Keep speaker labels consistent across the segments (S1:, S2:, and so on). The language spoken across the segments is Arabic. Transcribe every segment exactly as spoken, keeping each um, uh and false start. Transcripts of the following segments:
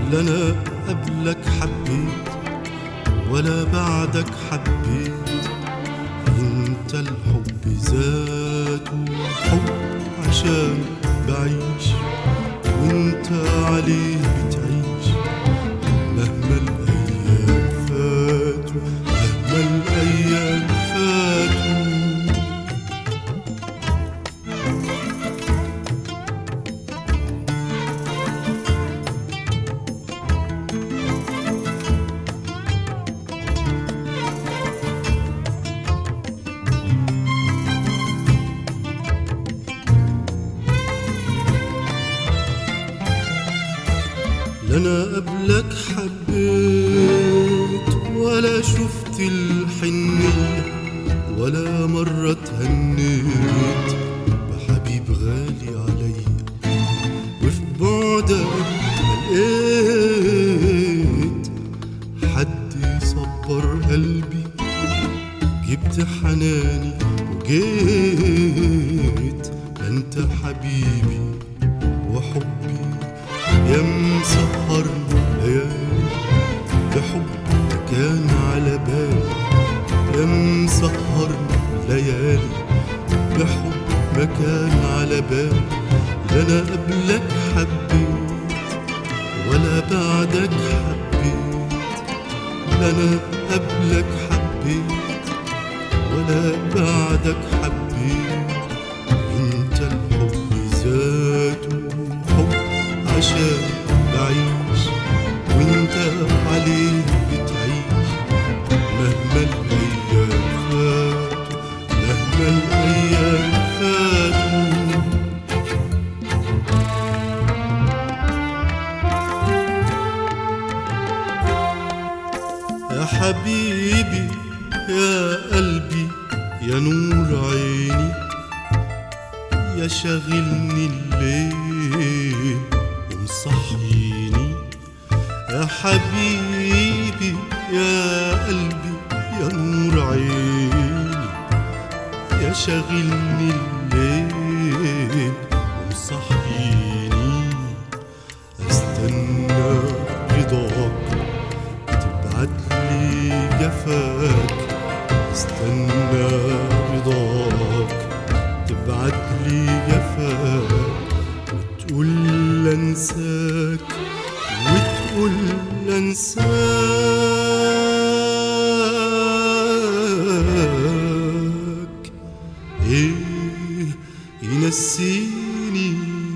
S1: لا أنا قبلك حبيت ولا بعدك حبيت، انت الحب ذاته حب عشان بعيش وانت عليه بتعيش. مهما الأيام فاتوا مهما الأيام فاتوا. لا أنا قبلك حبيت ولا شفت الحنية ولا مرة تهنيت بحبيب غالي عليا، وفي بعدك ملقيت حد يصبر قلبي. جبت حناني وجيت أنت حبيبي وحبي يا مسهرني ليالي بحب كان على بالي. يا مسهرني ليالي بحب ما كان على بالي. لا أنا قبلك حبيت ولا بعدك حبيت، لا أنا قبلك حبيت ولا بعدك حبيت. انت الحب ذاته حب عشان بعيش وانت عليه بتعيش. مهما الأيام فاتوا مهما الأيام فاتوا. يا حبيبي يا قلبي يا نور عيني يا شاغلني الليل ومصحيني. يا حبيبي يا قلبي يا نور عيني يا شاغلني الليل ومصحيني. استنى رضاك تبعتلي جفاك، استنى رضاك تبعتلي جفاك وتقول لانساك وتقول لانساك. ايه ينسيني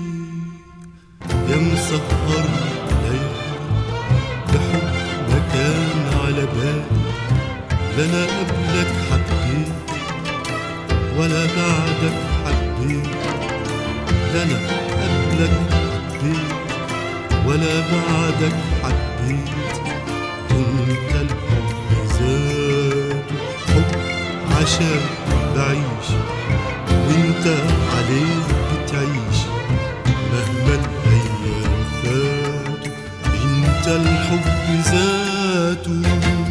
S1: يا مسهر ليالي بحب ما كان على بالي. لا أنا قبلك حبيت ولا بعدك حبيت، لا أنا قبلك حبيت ولا بعدك حبيت. انت الحب ذاته حب عشان بعيش وانت عليه بتعيش. مهما الأيام فاتوا انت الحب ذاته